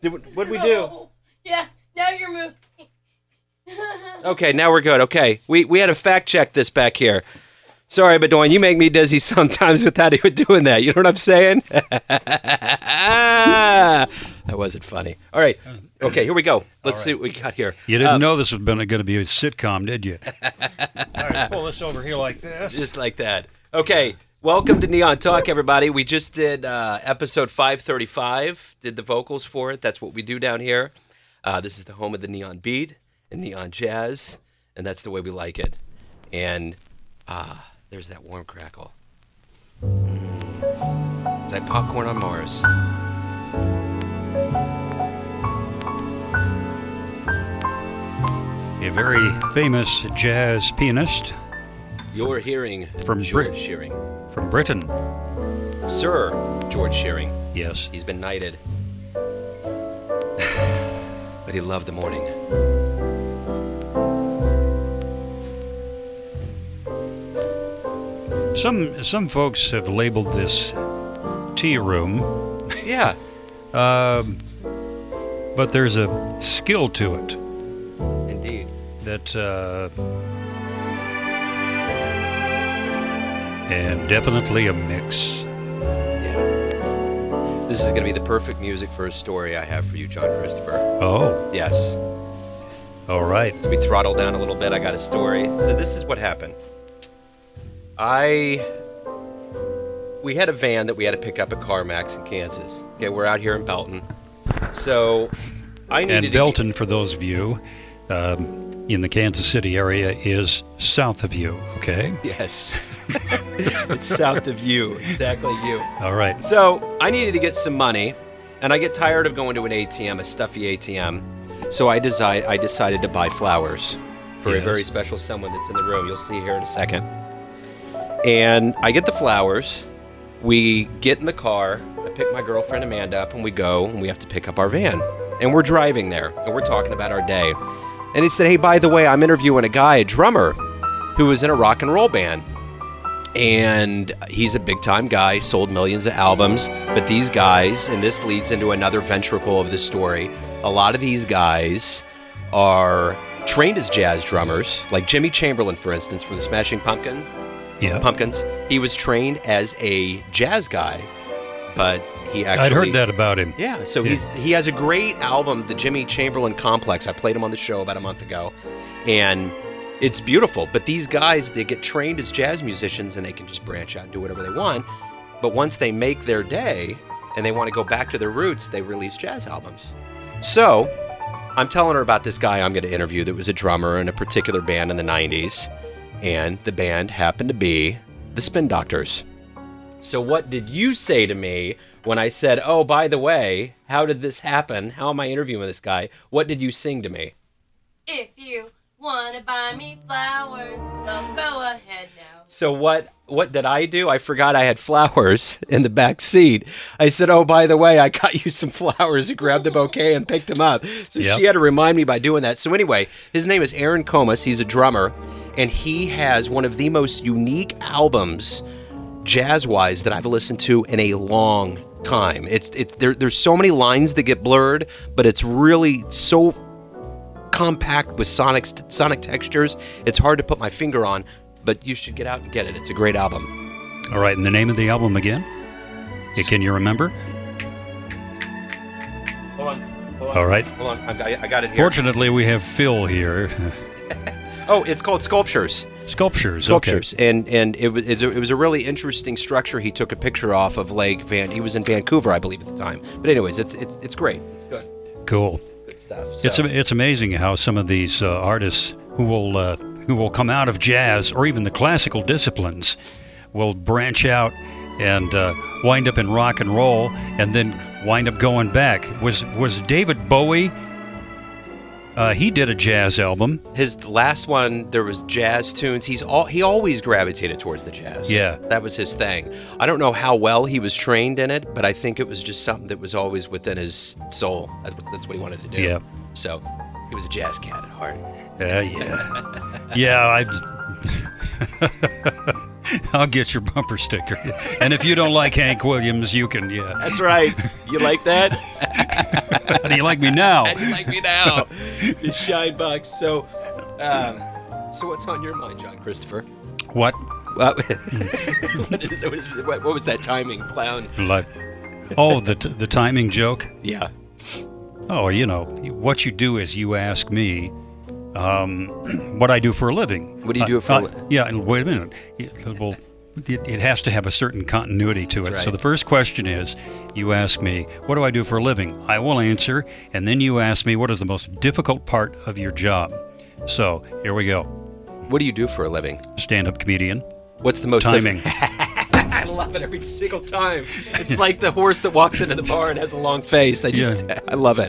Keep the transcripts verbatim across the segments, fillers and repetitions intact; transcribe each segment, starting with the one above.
Did, what'd we do? Oh, yeah, now you're moving. Okay, now we're good. Okay, we we had to fact check this back here. Sorry, Bedoin, you make me dizzy sometimes without even doing that. You know what I'm saying? That wasn't funny. All right. Okay, here we go. Let's right. see what we got here. You didn't um, know this was going to be a sitcom, did you? All right, pull this over here like this. Just like that. Okay, welcome to Neon Talk, everybody. We just did uh, episode five thirty-five, did the vocals for it. That's what we do down here. Uh, this is the home of the Neon Beat and Neon Jazz, and that's the way we like it. And ah, uh, there's that warm crackle. Mm. It's like popcorn on Mars. A very famous jazz pianist. You're hearing from George Brit- Shearing. From Britain. Sir George Shearing. Yes. He's been knighted. But he loved the morning. Some some folks have labeled this tea room. Yeah. Um, but there's a skill to it. Indeed. That uh, and definitely a mix. Yeah. This is going to be the perfect music for a story I have for you, John Christopher. Oh. Yes. All right. As we throttle down a little bit, I got a story. So this is what happened. I, we had a van that we had to pick up at CarMax in Kansas. Okay, we're out here in Belton. So I needed And Belton, to for those of you um, in the Kansas City area, is south of you, okay? Yes. It's south of you, exactly you. All right. So I needed to get some money, and I get tired of going to an A T M, a stuffy A T M. So I, desi- I decided to buy flowers for Yes. a very special someone that's in the room. You'll see here in a second. And I get the flowers, we get in the car, I pick my girlfriend Amanda up, and we go, and we have to pick up our van. And we're driving there, and we're talking about our day. And he said, hey, by the way, I'm interviewing a guy, a drummer, who was in a rock and roll band. And he's a big-time guy, sold millions of albums. But these guys, and this leads into another ventricle of the story, a lot of these guys are trained as jazz drummers, like Jimmy Chamberlin, for instance, from the Smashing Pumpkin. Yeah. Pumpkins. He was trained as a jazz guy, but he actually... I'd heard that about him. Yeah, so Yeah. he's he has a great album, the Jimmy Chamberlin Complex. I played him on the show about a month ago, and it's beautiful. But these guys, they get trained as jazz musicians, and they can just branch out and do whatever they want. But once they make their day, and they want to go back to their roots, they release jazz albums. So I'm telling her about this guy I'm going to interview that was a drummer in a particular band in the nineties. And the band happened to be the Spin Doctors. So what did you say to me when I said, oh, by the way, how did this happen? How am I interviewing this guy? What did you sing to me? If you want to buy me flowers, well, go ahead now. So what what did I do? I forgot I had flowers in the back seat. I said, oh, by the way, I got you some flowers. I grabbed the bouquet and picked them up. So Yep. she had to remind me by doing that. So anyway, his name is Aaron Comas. He's a drummer. And he has one of the most unique albums, jazz-wise, that I've listened to in a long time. It's it's there. There's so many lines that get blurred, but it's really so compact with sonic sonic textures. It's hard to put my finger on, but you should get out and get it. It's a great album. All right, and the name of the album again? Yeah, can you remember? Hold on. Hold on. All right. Hold on. I got, I got it here. Fortunately, we have Phil here. Oh, it's called Sculptures. Sculptures. Sculptures, Okay. and and it was it was a really interesting structure. He took a picture off of Lake Van. He was in Vancouver, I believe, at the time. But anyways, it's it's it's great. It's good. Cool. Good stuff. So. It's it's amazing how some of these uh, artists who will uh, who will come out of jazz or even the classical disciplines will branch out and uh, wind up in rock and roll, and then wind up going back. Was was David Bowie? Uh, he did a jazz album. His last one, there was jazz tunes. He's all he always gravitated towards the jazz. Yeah, that was his thing. I don't know how well he was trained in it, but I think it was just something that was always within his soul. That's what that's what he wanted to do. Yeah. So he was a jazz cat at heart. Uh, yeah. yeah, I. I'll get your bumper sticker. And if you don't like Hank Williams, you can, yeah. That's right. You like that? How do you like me now? How do you like me now? The shine box. So, um, so what's on your mind, John Christopher? What? What, what, is, what, is, what, what was that timing, clown? Like, oh, the t- the timing joke. Yeah. Oh, you know, what you do is you ask me um, what I do for a living. What do you do uh, for a uh, living? Yeah, and wait a minute. It, well, it, it has to have a certain continuity to it. That's So right. the first question is, you ask me, what do I do for a living? I will answer, and then you ask me, what is the most difficult part of your job? So here we go. What do you do for a living? Stand-up comedian. What's the most Timing. I love it every single time. It's like the horse that walks into the bar and has a long face. I just, Yeah. I love it.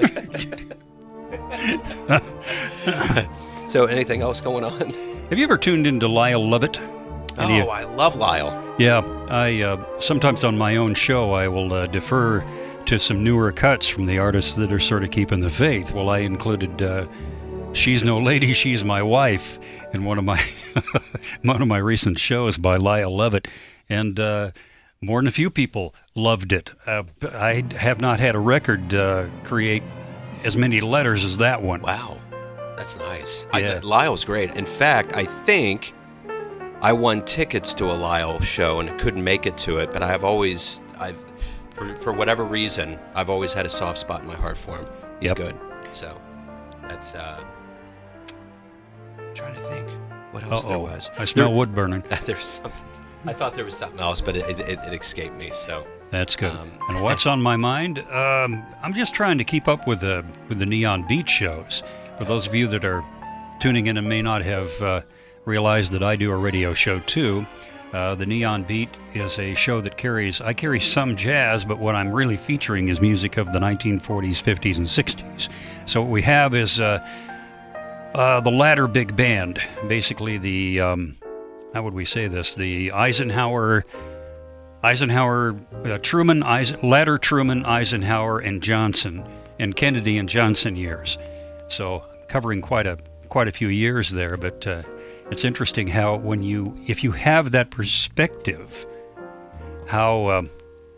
So, anything else going on? Have you ever tuned into Lyle Lovett? Oh, Any- I love Lyle. Yeah, I uh, sometimes on my own show I will uh, defer to some newer cuts from the artists that are sort of keeping the faith. Well, I included uh, "She's No Lady, She's My Wife" in one of my one of my recent shows by Lyle Lovett, and uh, more than a few people loved it. Uh, I have not had a record uh, create as many letters as that one. Wow, that's nice. Yeah. I, Lyle's great. In fact, I think I won tickets to a Lyle show and couldn't make it to it, but I've always, I've, for, for whatever reason, I've always had a soft spot in my heart for him. He's Yep. good. So that's, uh, trying to think what else there Uh-oh, was. I smell There- wood burning. There's something. I thought there was something else, but it, it, it escaped me. So That's good. Um, and what's on my mind? Um, I'm just trying to keep up with the with the Neon Beat shows. For those of you that are tuning in and may not have uh, realized that I do a radio show too, uh, the Neon Beat is a show that carries I carry some jazz, but what I'm really featuring is music of the nineteen forties, fifties, and sixties. So what we have is uh, uh, the latter big band, basically the um, how would we say this? The Eisenhower. Eisenhower, uh, Truman, Eisen, latter Truman, Eisenhower, and Johnson, and Kennedy and Johnson years. So covering quite a quite a few years there. But uh, it's interesting how when you, if you have that perspective, how um,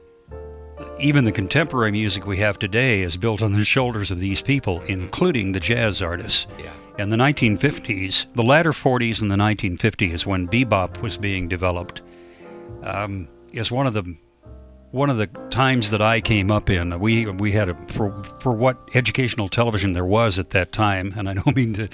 even the contemporary music we have today is built on the shoulders of these people, including the jazz artists. yeah, In the nineteen fifties, the latter forties and the nineteen fifties, when bebop was being developed, um, is one of the one of the times that I came up in. We we had a for for what educational television there was at that time, and I don't mean to.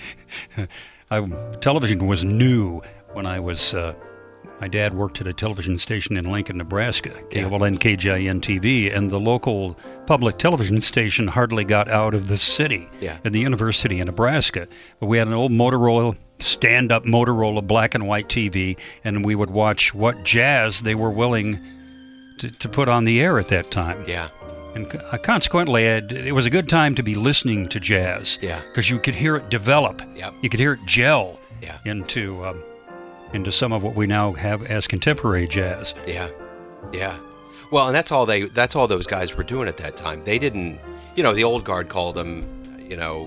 I, television was new when I was. Uh, my dad worked at a television station in Lincoln, Nebraska, cable N K J I N T V, and the local public television station hardly got out of the city Yeah. at the University of Nebraska. But we had an old Motorola, stand-up Motorola black and white T V, and we would watch what jazz they were willing to, to put on the air at that time. yeah, And co- uh, consequently, I'd, it was a good time to be listening to jazz. Yeah. Because you could hear it develop. Yep. You could hear it gel yeah, into um, into some of what we now have as contemporary jazz. yeah, yeah. Well, and that's all they, that's all those guys were doing at that time. They didn't, you know, the old guard called them, you know,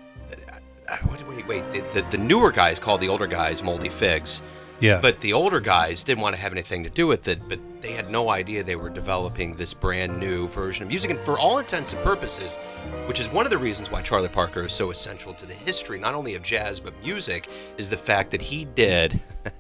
uh, wait, wait, wait. The, the, the newer guys called the older guys moldy figs. Yeah. But the older guys didn't want to have anything to do with it, but they had no idea they were developing this brand new version of music. And for all intents and purposes, which is one of the reasons why Charlie Parker is so essential to the history, not only of jazz, but music, is the fact that he did,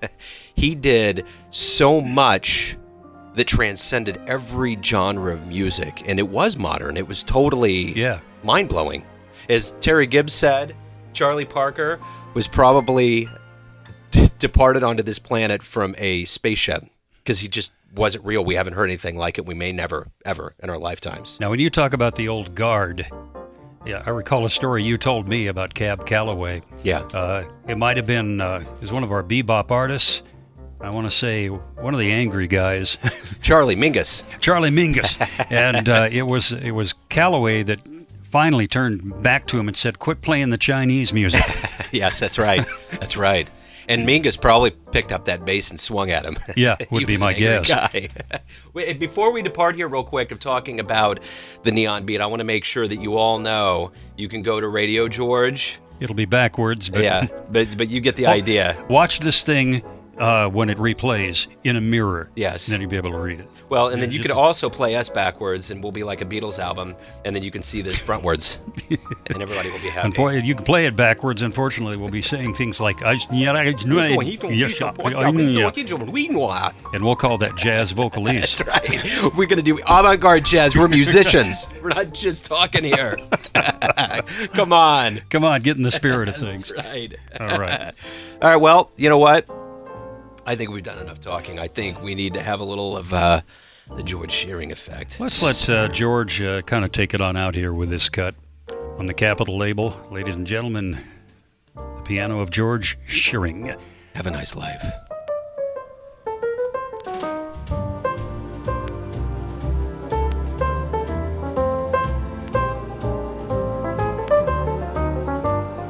he did so much that transcended every genre of music. And it was modern. It was totally yeah. mind-blowing. As Terry Gibbs said, Charlie Parker was probably departed onto this planet from a spaceship because he just wasn't real. We haven't heard anything like it. We may never, ever in our lifetimes. Now, when you talk about the old guard, yeah, I recall a story you told me about Cab Calloway. Yeah. Uh, it might have been uh, is one of our bebop artists. I want to say one of the angry guys, Charlie Mingus. Charlie Mingus, and uh, it was it was Calloway that finally turned back to him and said, "Quit playing the Chinese music." Yes, that's right. That's right. And Mingus probably picked up that bass and swung at him. Yeah, He would be was my an angry guess. guy. Wait, before we depart here real quick of talking about the Neon Beat, I want to make sure that you all know you can go to Radio George. It'll be backwards, but Yeah, but but you get the idea. watch this thing uh, when it replays in a mirror. Yes. And then you'll be able to read it. Well, and then Yeah, you just could a- also play us backwards, and we'll be like a Beatles album, and then you can see this frontwards, and everybody will be happy. Unfor- you can play it backwards. Unfortunately, we'll be saying things like, "I- yeah, I- yes, yeah." And we'll call that jazz vocalese. That's right. We're going to do avant-garde jazz. We're musicians. We're not just talking here. Come on. Come on, get in the spirit of things. That's right. All right. All right, well, you know what? I think we've done enough talking. I think we need to have a little of uh, the George Shearing effect. Let's let uh, George uh, kind of take it on out here with this cut on the Capitol label. Ladies and gentlemen, the piano of George Shearing. Have a nice life.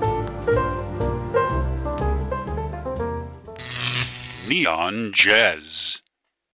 Neon Jazz.